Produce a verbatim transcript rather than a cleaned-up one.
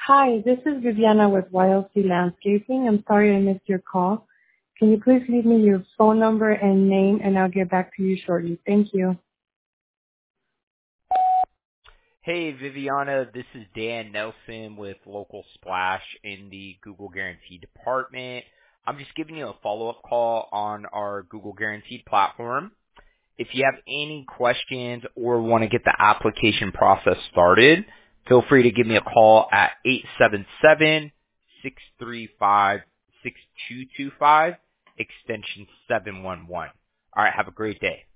Hi, this is Viviana with Y L C Landscaping. I'm sorry I missed your call. Can you please leave me your phone number and name, and I'll get back to you shortly. Thank you. Hey, Viviana, this is Dan Nelson with Local Splash in the Google Guarantee department. I'm just giving you a follow-up call on our Google Guaranteed platform. If you have any questions or want to get the application process started, feel free to give me a call at eight seven seven, six three five, six two two five, extension seven one one. All right, have a great day.